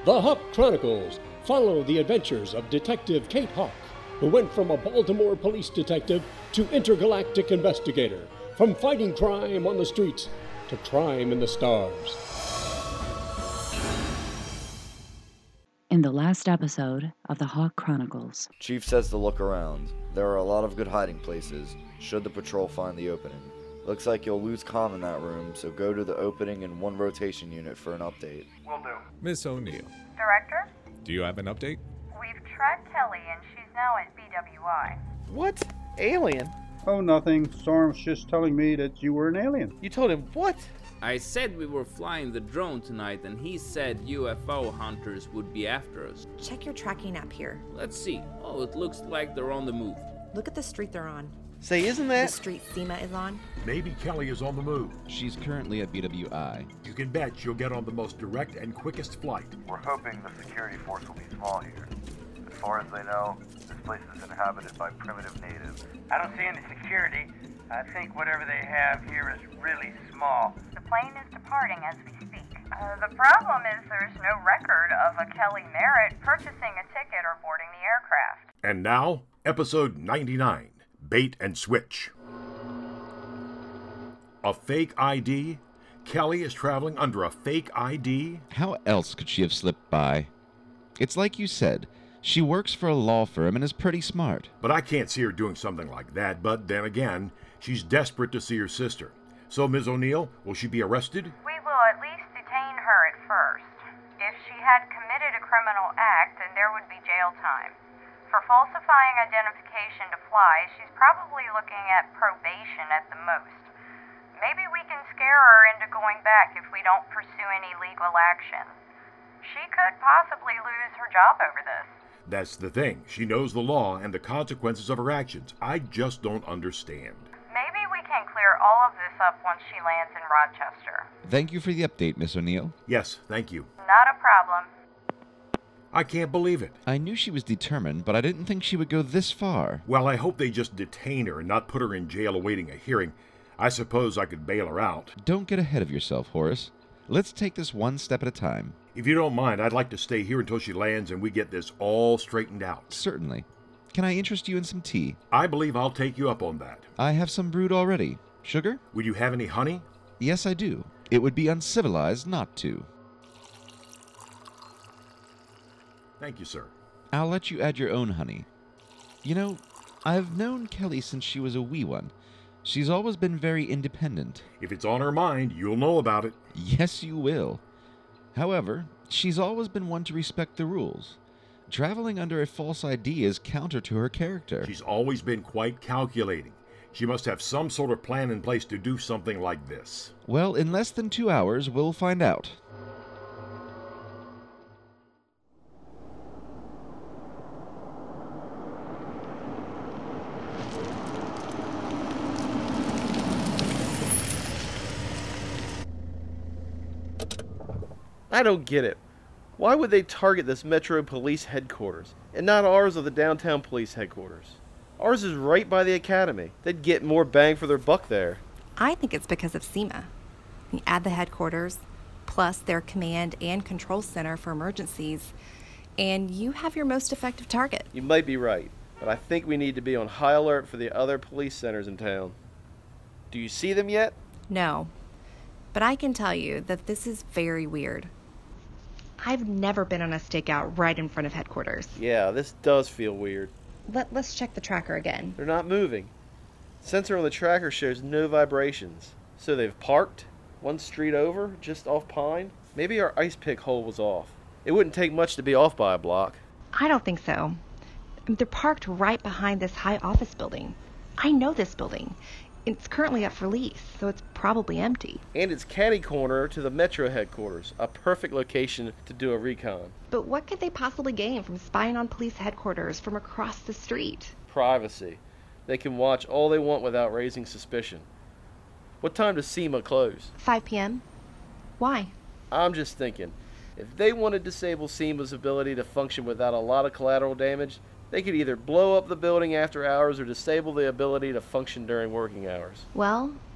The Hawk Chronicles follow the adventures of Detective Kate Hawk, who went from a Baltimore police detective to intergalactic investigator, from fighting crime on the streets to crime in the stars. In the last episode of the Hawk Chronicles. Chief says to look around. There are a lot of good hiding places, should the patrol find the opening. Looks like you'll lose comm in that room, so go to the opening in one rotation unit for an update. Will do. Miss O'Neill, Director? do you have an update? We've tracked Kelly and she's now at BWI. What? Alien? Oh, nothing. Storm's just telling me that you were an alien. You told him what? I said we were flying the drone tonight, and he said UFO hunters would be after us. Check your tracking app here. Let's see. Oh, it looks like they're on the move. Look at the street they're on. Say, isn't The that... street Seema is on. Maybe Kelly is on the move. She's currently at BWI. You can bet she'll get on the most direct and quickest flight. We're hoping the security force will be small here. As far as they know, this place is inhabited by primitive natives. I don't see any security. I think whatever they have here is really small. The plane is departing as we speak. The problem is there's no record of a Kelly Merritt purchasing a ticket or boarding the aircraft. And now, episode 99, Bait and Switch. A fake ID? Kelly is traveling under a fake ID? How else could she have slipped by? It's like you said, she works for a law firm and is pretty smart. But I can't see her doing something like that, but then again, she's desperate to see her sister. So, Ms. O'Neill, will she be arrested? We will at least detain her at first. If she had committed a criminal act, then there would be jail time. For falsifying identification to fly, she's probably looking at probation at the most. Maybe we can scare her into going back if we don't pursue any legal action. She could possibly lose her job over this. That's the thing. She knows the law and the consequences of her actions. I just don't understand. Maybe we can clear all of this up once she lands in Rochester. Thank you for the update, Miss O'Neill. Yes, thank you. Not a problem. I can't believe it. I knew she was determined, but I didn't think she would go this far. Well, I hope they just detain her and not put her in jail awaiting a hearing. I suppose I could bail her out. Don't get ahead of yourself, Horace. Let's take this one step at a time. If you don't mind, I'd like to stay here until she lands and we get this all straightened out. Certainly. Can I interest you in some tea? I believe I'll take you up on that. I have some brewed already. Sugar? Would you have any honey? Yes, I do. It would be uncivilized not to. Thank you, sir. I'll let you add your own honey. You know, I've known Kelly since she was a wee one. She's always been very independent. If it's on her mind, you'll know about it. Yes, you will. However, she's always been one to respect the rules. Traveling under a false ID is counter to her character. She's always been quite calculating. She must have some sort of plan in place to do something like this. Well, in less than 2 hours, we'll find out. I don't get it. Why would they target this Metro Police headquarters, and not ours or the downtown police headquarters? Ours is right by the academy. They'd get more bang for their buck there. I think it's because of Seema. You add the headquarters, plus their command and control center for emergencies, and you have your most effective target. You might be right, but I think we need to be on high alert for the other police centers in town. Do you see them yet? No, but I can tell you that this is very weird. I've never been on a stakeout right in front of headquarters. Yeah, this does feel weird. Let's check the tracker again. They're not moving. Sensor on the tracker shows no vibrations. So they've parked, one street over, just off Pine. Maybe our ice pick hole was off. It wouldn't take much to be off by a block. I don't think so. They're parked right behind this high office building. I know this building. It's currently up for lease, so it's probably empty. And it's catty corner to the Metro headquarters, a perfect location to do a recon. But what could they possibly gain from spying on police headquarters from across the street? Privacy. They can watch all they want without raising suspicion. What time does Seema close? 5 p.m. Why? I'm just thinking, if they want to disable Seema's ability to function without a lot of collateral damage, they could either blow up the building after hours or disable the ability to function during working hours. Well,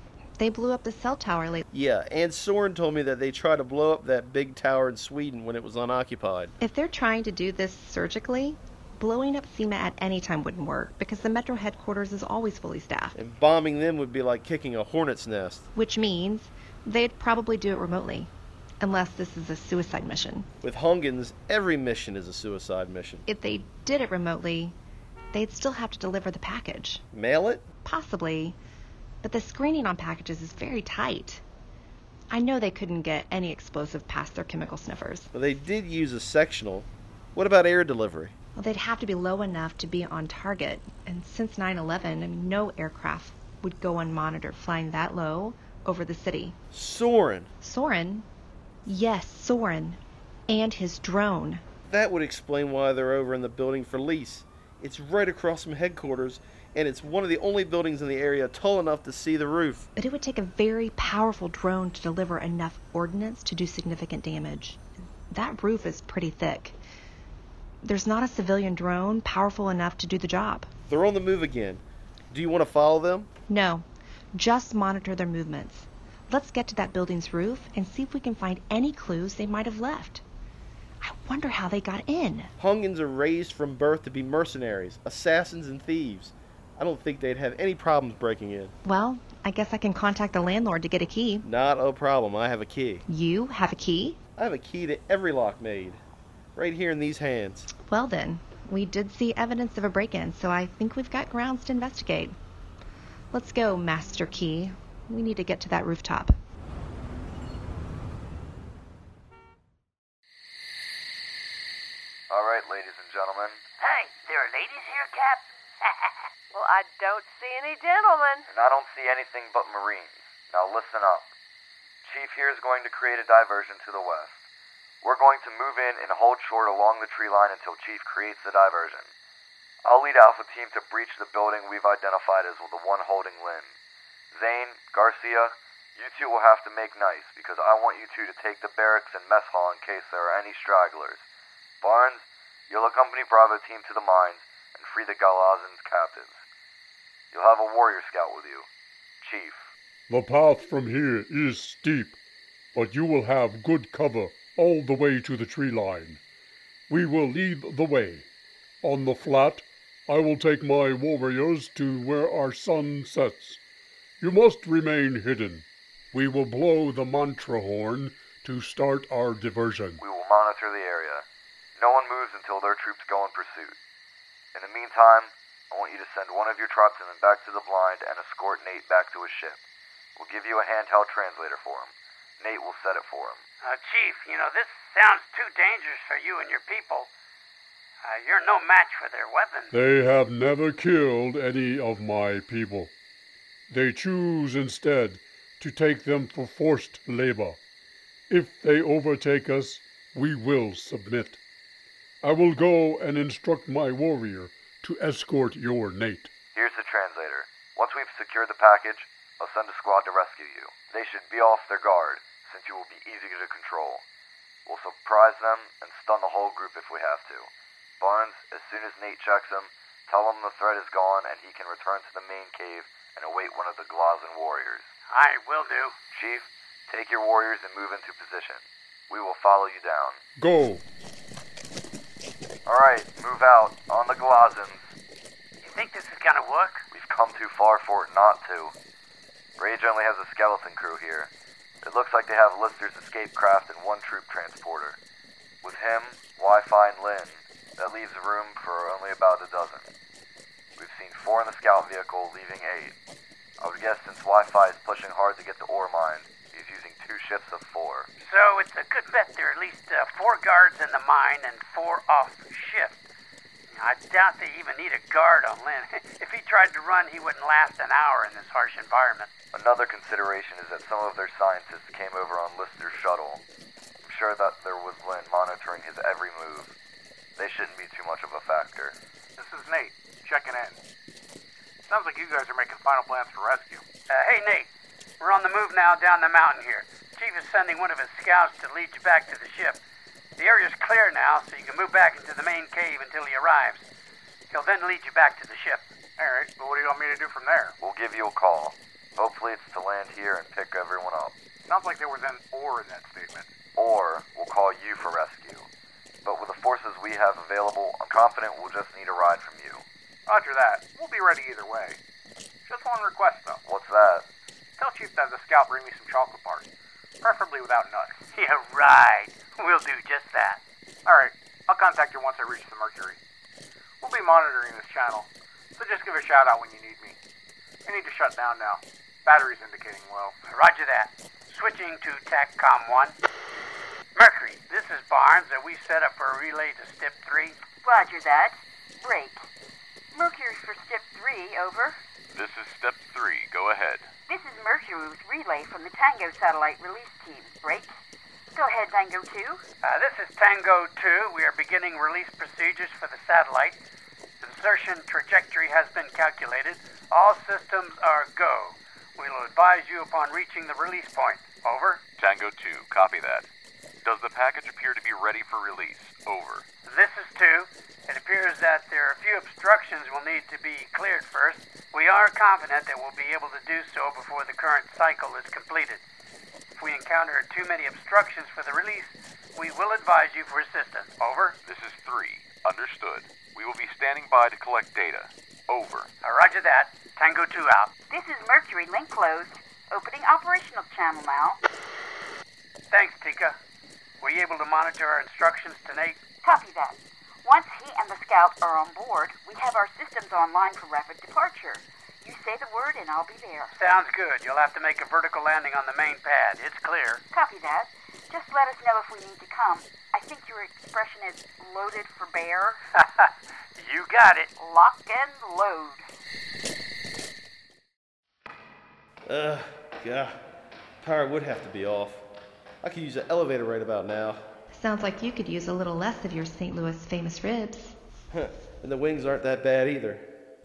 They blew up the cell tower lately. Yeah, and Soren told me that they tried to blow up that big tower in Sweden when it was unoccupied. If they're trying to do this surgically, blowing up SEMA at any time wouldn't work because the Metro headquarters is always fully staffed. And bombing them would be like kicking a hornet's nest. Which means they'd probably do it remotely. Unless this is a suicide mission. With Hungens, every mission is a suicide mission. If they did it remotely, they'd still have to deliver the package. Mail it? Possibly. But the screening on packages is very tight. I know they couldn't get any explosive past their chemical sniffers. Well, they did use a sectional. What about air delivery? Well, they'd have to be low enough to be on target. And since 9/11, no aircraft would go unmonitored flying that low over the city. Soren. Soren? Yes, Soren. And his drone. That would explain why they're over in the building for lease. It's right across from headquarters, and it's one of the only buildings in the area tall enough to see the roof. But it would take a very powerful drone to deliver enough ordnance to do significant damage. That roof is pretty thick. There's not a civilian drone powerful enough to do the job. They're on the move again. Do you want to follow them? No, just monitor their movements. Let's get to that building's roof and see if we can find any clues they might have left. I wonder how they got in. Hungens are raised from birth to be mercenaries, assassins, and thieves. I don't think they'd have any problems breaking in. Well, I guess I can contact the landlord to get a key. Not a problem. I have a key. You have a key? I have a key to every lock made. Right here in these hands. Well then, we did see evidence of a break-in, so I think we've got grounds to investigate. Let's go, Master Key. We need to get to that rooftop. All right, ladies and gentlemen. Hey, there are ladies here, Cap? Well, I don't see any gentlemen. And I don't see anything but Marines. Now listen up. Chief here is going to create a diversion to the west. We're going to move in and hold short along the tree line until Chief creates the diversion. I'll lead Alpha Team to breach the building we've identified as the one holding Lynn. Zane, Garcia, you two will have to make nice because I want you two to take the barracks and mess hall in case there are any stragglers. Barnes, you'll accompany Bravo Team to the mines and free the Galazans captives. You'll have a warrior scout with you. Chief. The path from here is steep, but you will have good cover all the way to the tree line. We will lead the way. On the flat, I will take my warriors to where our sun sets. You must remain hidden. We will blow the mantra horn to start our diversion. We will monitor the area. No one moves until their troops go in pursuit. In the meantime, I want you to send one of your tribesmen back to the blind and escort Nate back to his ship. We'll give you a handheld translator for him. Nate will set it for him. Chief, this sounds too dangerous for you and your people. You're no match for their weapons. They have never killed any of my people. They choose instead to take them for forced labor. If they overtake us, we will submit. I will go and instruct my warrior to escort your Nate. Here's the translator. Once we've secured the package, I'll send a squad to rescue you. They should be off their guard, since you will be easy to control. We'll surprise them and stun the whole group if we have to. Barnes, as soon as Nate checks him, tell him the threat is gone and he can return to the main cave and await one of the Glazan warriors. I will do. Chief, take your warriors and move into position. We will follow you down. Go! Alright, move out. On the Glazans. You think this is gonna work? We've come too far for it not to. Rage only has a skeleton crew here. It looks like they have Lister's escape craft and one troop transporter. With him, Wi-Fi, and Lynn, that leaves room for only about a dozen. We've seen 4 in the scout vehicle, leaving 8. I would guess since Wi-Fi is pushing hard to get to ore mine, he's using 2 shifts of 4. So it's a good bet there are at least 4 guards in the mine and 4 off shift. I doubt they even need a guard on Lynn. If he tried to run, he wouldn't last an hour in this harsh environment. Another consideration is that some of their scientists came over on Lister's shuttle. I'm sure that there was Lynn monitoring his every move. They shouldn't be too much of a factor. This is Nate, checking in. Sounds like you guys are making final plans for rescue. Hey, Nate. We're on the move now down the mountain here. Chief is sending one of his scouts to lead you back to the ship. The area's clear now, so you can move back into the main cave until he arrives. He'll then lead you back to the ship. All right, but what do you want me to do from there? We'll give you a call. Hopefully it's to land here and pick everyone up. Sounds like there was an or in that statement. Or we'll call you for rescue. But with the forces we have available, I'm confident we'll just need a ride from you. Roger that. We'll be ready either way. Just one request, though. What's that? Tell Chief that the scout bring me some chocolate bars. Preferably without nuts. Yeah, right. We'll do just that. Alright, I'll contact you once I reach the Mercury. We'll be monitoring this channel, so just give a shout out when you need me. I need to shut down now. Battery's indicating low. Roger that. Switching to TACCOM 1. Mercury, this is Barnes. Are we set up for a relay to Step 3? Roger that. Break. Mercury for Step 3, over. This is Step 3. Go ahead. This is Mercury with relay from the Tango satellite release team. Break. Go ahead, Tango 2. This is Tango 2. We are beginning release procedures for the satellite. Insertion trajectory has been calculated. All systems are go. We will advise you upon reaching the release point. Over. Tango 2. Copy that. Does the package appear to be ready for release? Over. This is 2. It appears that there are a few obstructions will need to be cleared first. We are confident that we'll be able to do so before the current cycle is completed. If we encounter too many obstructions for the release, we will advise you for assistance. Over. This is 3. Understood. We will be standing by to collect data. Over. Roger that. Tango 2 out. This is Mercury, link closed. Opening operational channel now. Thanks, Tika. Were you able to monitor our instructions to Nate? Copy that. Once he and the scout are on board, we have our systems online for rapid departure. You say the word and I'll be there. Sounds good. You'll have to make a vertical landing on the main pad. It's clear. Copy that. Just let us know if we need to come. I think your expression is loaded for bear. You got it. Lock and load. God. Power would have to be off. I could use an elevator right about now. Sounds like you could use a little less of your St. Louis famous ribs. And the wings aren't that bad either.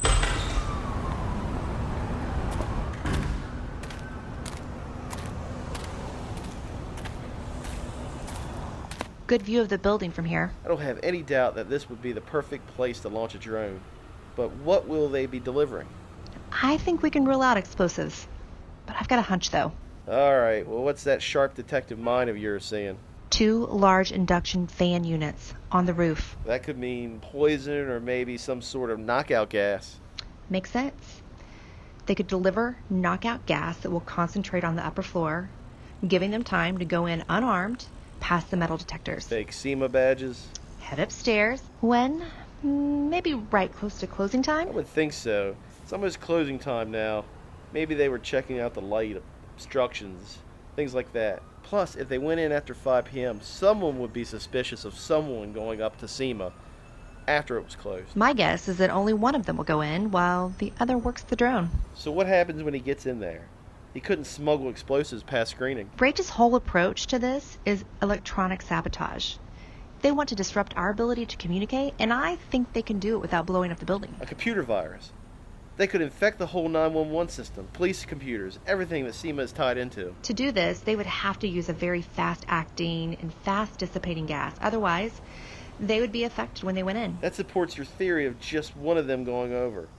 Good view of the building from here. I don't have any doubt that this would be the perfect place to launch a drone. But what will they be delivering? I think we can rule out explosives. But I've got a hunch, though. Alright, well, what's that sharp detective mind of yours seeing? 2 large induction fan units on the roof. That could mean poison or maybe some sort of knockout gas. Makes sense. They could deliver knockout gas that will concentrate on the upper floor, giving them time to go in unarmed, past the metal detectors. Fake SEMA badges. Head upstairs. When? Maybe right close to closing time? I would think so. It's almost closing time now. Maybe they were checking out the light, obstructions, things like that. Plus, if they went in after 5 p.m., someone would be suspicious of someone going up to SEMA after it was closed. My guess is that only one of them will go in while the other works the drone. So what happens when he gets in there? He couldn't smuggle explosives past screening. Rage's whole approach to this is electronic sabotage. They want to disrupt our ability to communicate, and I think they can do it without blowing up the building. A computer virus. They could infect the whole 911 system, police computers, everything that SEMA is tied into. To do this, they would have to use a very fast-acting and fast-dissipating gas. Otherwise, they would be affected when they went in. That supports your theory of just one of them going over.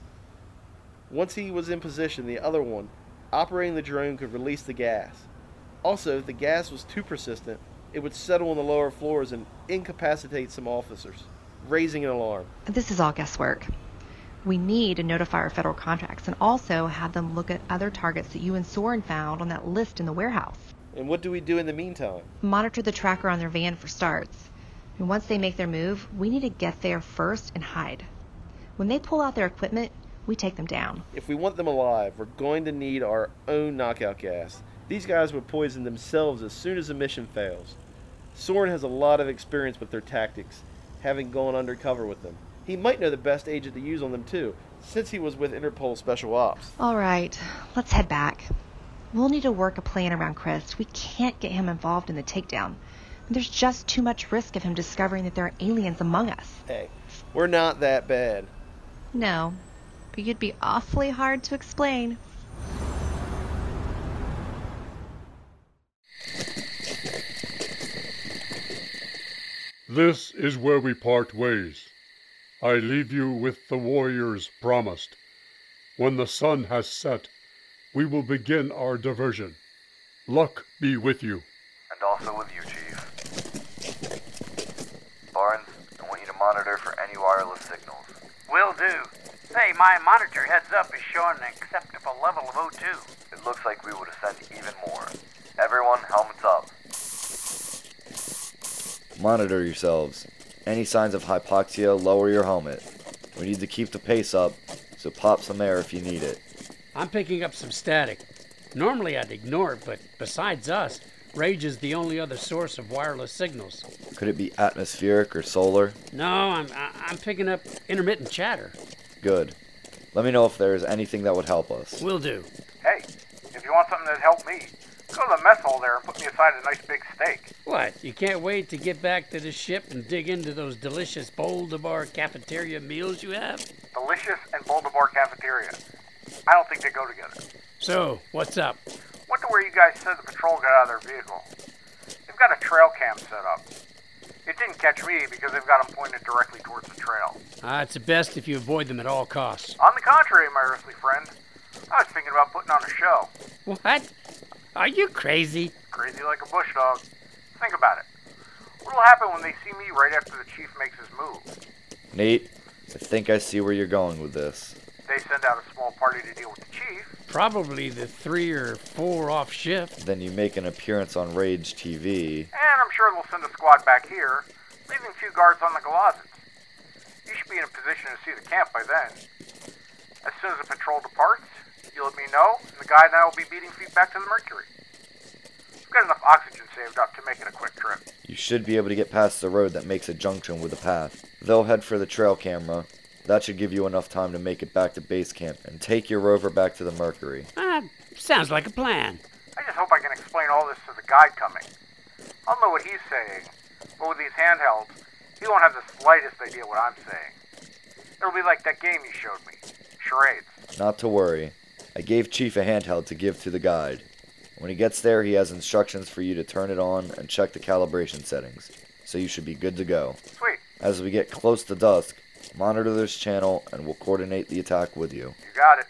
Once he was in position, the other one, operating the drone, could release the gas. Also, if the gas was too persistent, it would settle on the lower floors and incapacitate some officers, raising an alarm. This is all guesswork. We need to notify our federal contracts and also have them look at other targets that you and Soren found on that list in the warehouse. And what do we do in the meantime? Monitor the tracker on their van for starts. And once they make their move, we need to get there first and hide. When they pull out their equipment, we take them down. If we want them alive, we're going to need our own knockout gas. These guys would poison themselves as soon as the mission fails. Soren has a lot of experience with their tactics, having gone undercover with them. He might know the best agent to use on them too, since he was with Interpol Special Ops. All right, let's head back. We'll need to work a plan around Chris. We can't get him involved in the takedown. There's just too much risk of him discovering that there are aliens among us. Hey, we're not that bad. No, but you'd be awfully hard to explain. This is where we part ways. I leave you with the warriors promised. When the sun has set, we will begin our diversion. Luck be with you. And also with you, Chief. Barnes, I want you to monitor for any wireless signals. Will do. Say, my monitor heads up is showing an acceptable level of O2. It looks like we would ascend even more. Everyone, helmets up. Monitor yourselves. Any signs of hypoxia, lower your helmet. We need to keep the pace up, so pop some air if you need it. I'm picking up some static. Normally I'd ignore it, but besides us, Rage is the only other source of wireless signals. Could it be atmospheric or solar? No, I'm picking up intermittent chatter. Good. Let me know if there is anything that would help us. Will do. Hey, if you want something that'd help me, go to the mess hall there and put me aside a nice big steak. What, you can't wait to get back to the ship and dig into those delicious Boldabar cafeteria meals you have? Delicious and Boldabar cafeteria. I don't think they go together. So, what's up? Went to where you guys said the patrol got out of their vehicle. They've got a trail cam set up. It didn't catch me because they've got them pointed directly towards the trail. It's best if you avoid them at all costs. On the contrary, my earthly friend, I was thinking about putting on a show. What? Are you crazy? Crazy like a bush dog. Think about it. What'll happen when they see me right after the chief makes his move? Nate, I think I see where you're going with this. They send out a small party to deal with the chief. Probably the 3 or 4 off shift. Then you make an appearance on Rage TV. And I'm sure they'll send a squad back here, leaving a few guards on the Galazans. You should be in a position to see the camp by then. As soon as the patrol departs, you let me know, and the guide and I will be beating feet back to the Mercury. We've got enough oxygen saved up to make it a quick trip. You should be able to get past the road that makes a junction with the path. They'll head for the trail camera. That should give you enough time to make it back to base camp and take your rover back to the Mercury. Sounds like a plan. I just hope I can explain all this to the guide coming. I'll know what he's saying, but with these handhelds, he won't have the slightest idea what I'm saying. It'll be like that game you showed me, charades. Not to worry. I gave Chief a handheld to give to the guide. When he gets there, he has instructions for you to turn it on and check the calibration settings, so you should be good to go. Sweet. As we get close to dusk, monitor this channel and we'll coordinate the attack with you. You got it.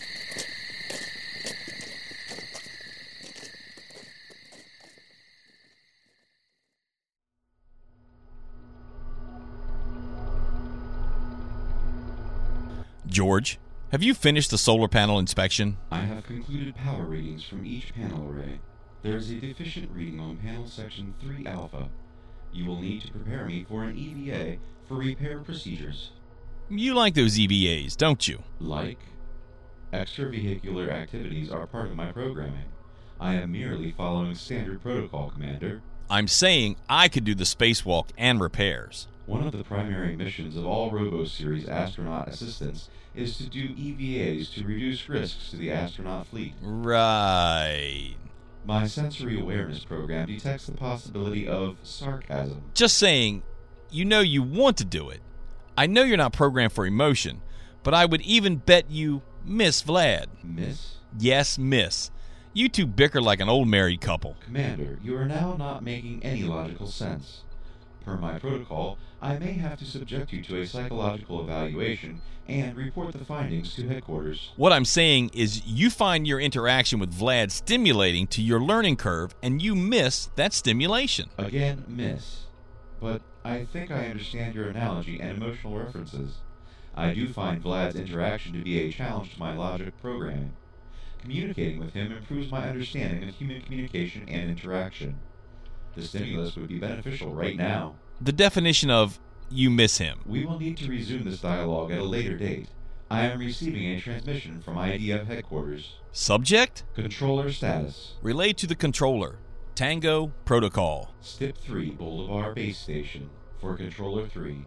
George, have you finished the solar panel inspection? I have concluded power readings from each panel array. There is a deficient reading on panel section 3 alpha. You will need to prepare me for an EVA for repair procedures. You like those EVAs, don't you? Like? Extravehicular activities are part of my programming. I am merely following standard protocol, Commander. I'm saying I could do the spacewalk and repairs. One of the primary missions of all Robo-Series astronaut assistants is to do EVAs to reduce risks to the astronaut fleet. Right. My sensory awareness program detects the possibility of sarcasm. Just saying, you know you want to do it. I know you're not programmed for emotion, but I would even bet you miss Vlad. Miss? Yes, miss. You two bicker like an old married couple. Commander, you are now not making any logical sense. Per my protocol, I may have to subject you to a psychological evaluation and report the findings to headquarters. What I'm saying is you find your interaction with Vlad stimulating to your learning curve, and you miss that stimulation. Again, miss. But I think I understand your analogy and emotional references. I do find Vlad's interaction to be a challenge to my logic programming. Communicating with him improves my understanding of human communication and interaction. The stimulus would be beneficial right now. The definition of you miss him. We will need to resume this dialogue at a later date. I am receiving a transmission from IDF headquarters. Subject? Controller status. Relay to the controller. Tango Protocol. Step 3, Boldabar Base Station. For Controller 3.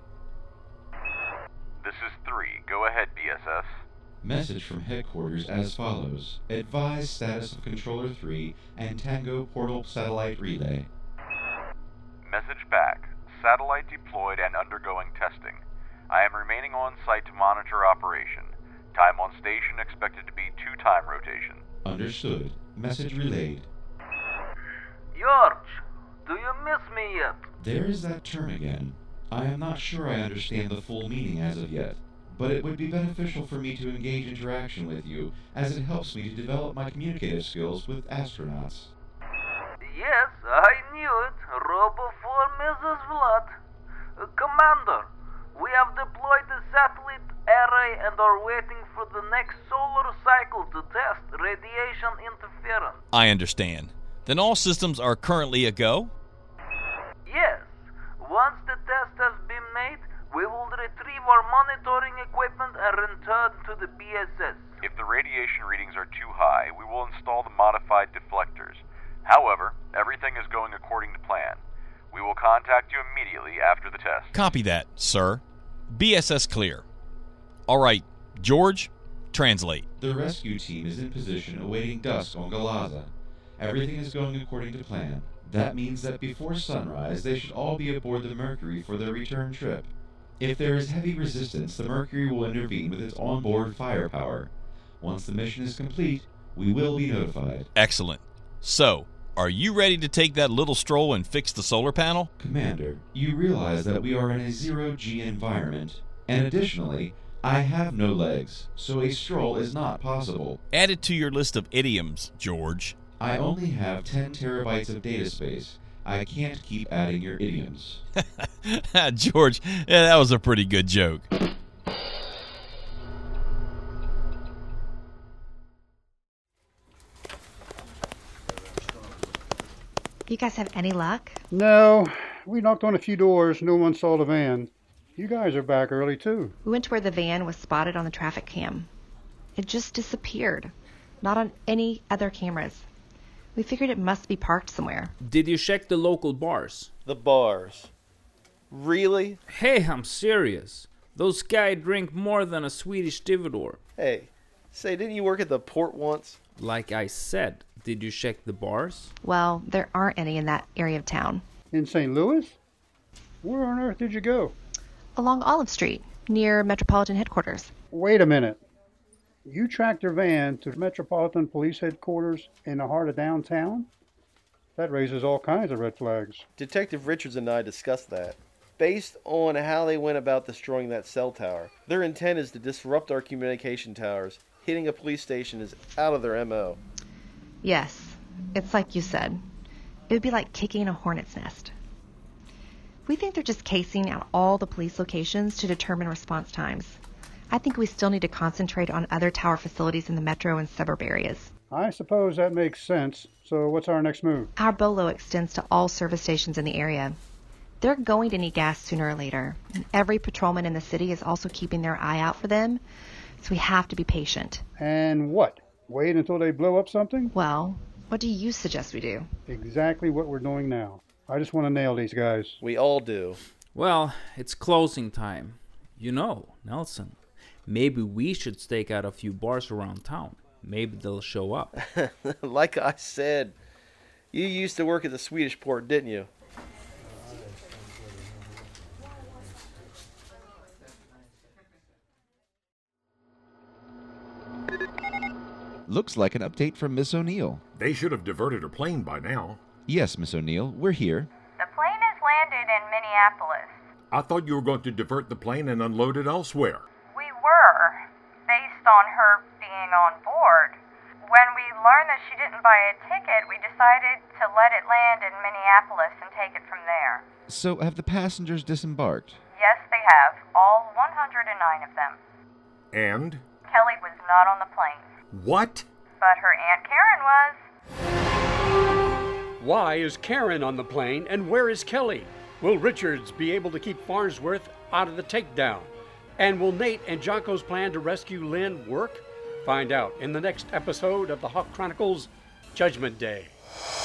This is 3. Go ahead, BSS. Message from headquarters as follows. Advise status of Controller 3 and Tango Portal Satellite Relay. Message back. Satellite deployed and undergoing testing. I am remaining on site to monitor operation. Time on station expected to be 2 time rotation. Understood. Message relayed. George, do you miss me yet? There is that term again. I am not sure I understand the full meaning as of yet. but it would be beneficial for me to engage interaction with you, as it helps me to develop my communicative skills with astronauts. Yes, I knew it. Robo for Mrs. Vlad. Commander, we have deployed the satellite array and are waiting for the next solar cycle to test radiation interference. I understand. Then all systems are currently a go? Yes. Once the test has been made, we will retrieve our monitoring equipment and return to the BSS. If the radiation readings are too high, we will install the modified deflectors. However, everything is going according to plan. We will contact you immediately after the test. Copy that, sir. BSS clear. All right, George, translate. The rescue team is in position awaiting dusk on Galaza. Everything is going according to plan. That means that before sunrise, they should all be aboard the Mercury for their return trip. If there is heavy resistance, the Mercury will intervene with its onboard firepower. Once the mission is complete, we will be notified. Excellent. So, are you ready to take that little stroll and fix the solar panel? Commander, you realize that we are in a zero-G environment, and additionally, I have no legs, so a stroll is not possible. Add it to your list of idioms, George. I only have 10 terabytes of data space. I can't keep adding your idioms. George, that was a pretty good joke. You guys have any luck? No, we knocked on a few doors. No one saw the van. You guys are back early, too. We went to where the van was spotted on the traffic cam. It just disappeared. Not on any other cameras. We figured it must be parked somewhere. Did you check the local bars? The bars? Really? Hey, I'm serious. Those guys drink more than a Swedish stevedore. Hey, say, didn't you work at the port once? Like I said, did you check the bars? Well, there aren't any in that area of town. In St. Louis? Where on earth did you go? Along Olive Street, near Metropolitan Headquarters. Wait a minute. You tracked your van to Metropolitan Police Headquarters in the heart of downtown? That raises all kinds of red flags. Detective Richards and I discussed that. Based on how they went about destroying that cell tower, their intent is to disrupt our communication towers. Hitting a police station is out of their MO. Yes, it's like you said. It would be like kicking a hornet's nest. We think they're just casing out all the police locations to determine response times. I think we still need to concentrate on other tower facilities in the metro and suburb areas. I suppose that makes sense. So what's our next move? Our BOLO extends to all service stations in the area. They're going to need gas sooner or later, and every patrolman in the city is also keeping their eye out for them, so we have to be patient. And what? Wait until they blow up something? Well, what do you suggest we do? Exactly what we're doing now. I just want to nail these guys. We all do. Well, it's closing time. You know, Nelson, maybe we should stake out a few bars around town. Maybe they'll show up. Like I said, you used to work at the Swedish port, didn't you? Looks like an update from Miss O'Neill. They should have diverted her plane by now. Yes, Miss O'Neill, we're here. The plane has landed in Minneapolis. I thought you were going to divert the plane and unload it elsewhere. We were, based on her being on board. When we learned that she didn't buy a ticket, we decided to let it land in Minneapolis and take it from there. So, have the passengers disembarked? Yes, they have. All 109 of them. And? Kelly was not on the plane. What? But her Aunt Karen was. Why is Karen on the plane and where is Kelly? Will Richards be able to keep Farnsworth out of the takedown? And will Nate and Jocko's plan to rescue Lynn work? Find out in the next episode of the Hawk Chronicles Judgment Day.